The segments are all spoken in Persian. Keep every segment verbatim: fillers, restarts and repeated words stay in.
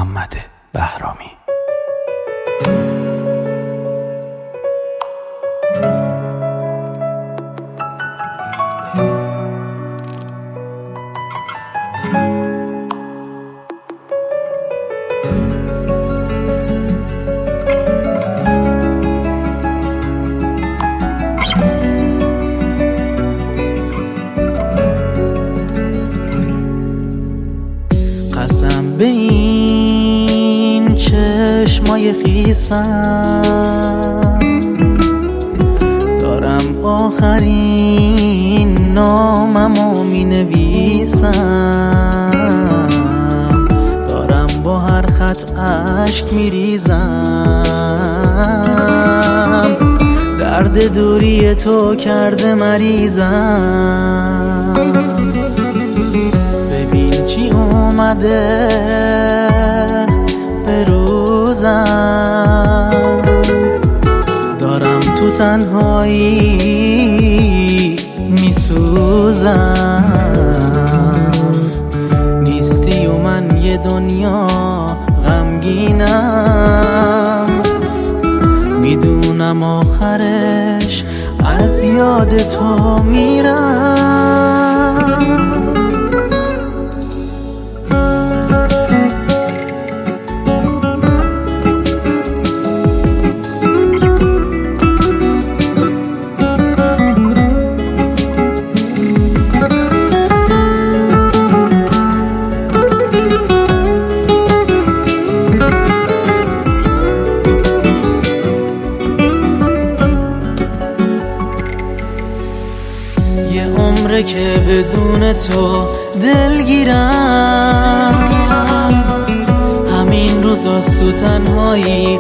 محمد بهرامی. قسم به این چشمای خیسم، دارم آخرین ناممو می نویسم، دارم با هر خط اشک می ریزم، درد دوری تو کرده مریضم. ببین چی اومده به روزم، دارم تو تنهایی میسوزم. نیستی و من یه دنیا غمگینم، میدونم آخرش از یاد تو میرم. یه عمره که بدون تو دلگیرم، همین روزاست تو تنهایی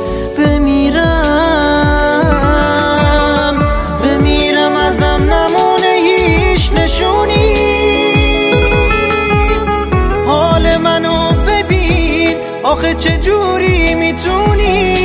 بمیرم. بمیرم ازم نمونه هیچ نشونی، حال منو ببین آخه چجوری میتونی.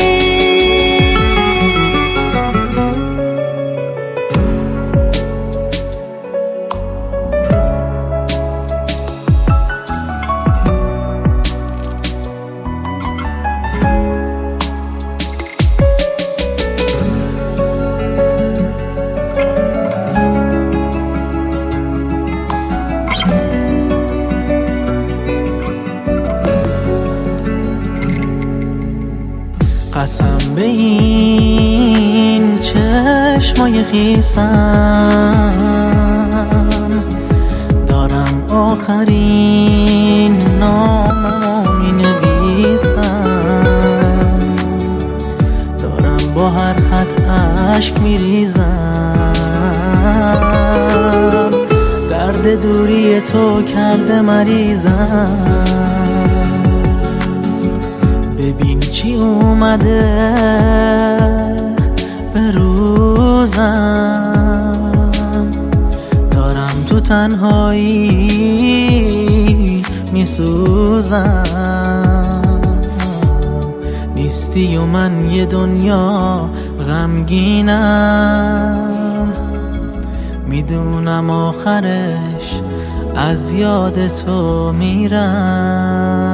قسم به این چشمای خیسم، دارم آخرین ناممو می نویسم، دارم با هر خط اشک می ریزم، درد دوری تو کرده مریضم. ببین چی اومده به روزم، دارم تو تنهایی میسوزم. نیستی و من یه دنیا غمگینم، میدونم آخرش از یاد تو میرم.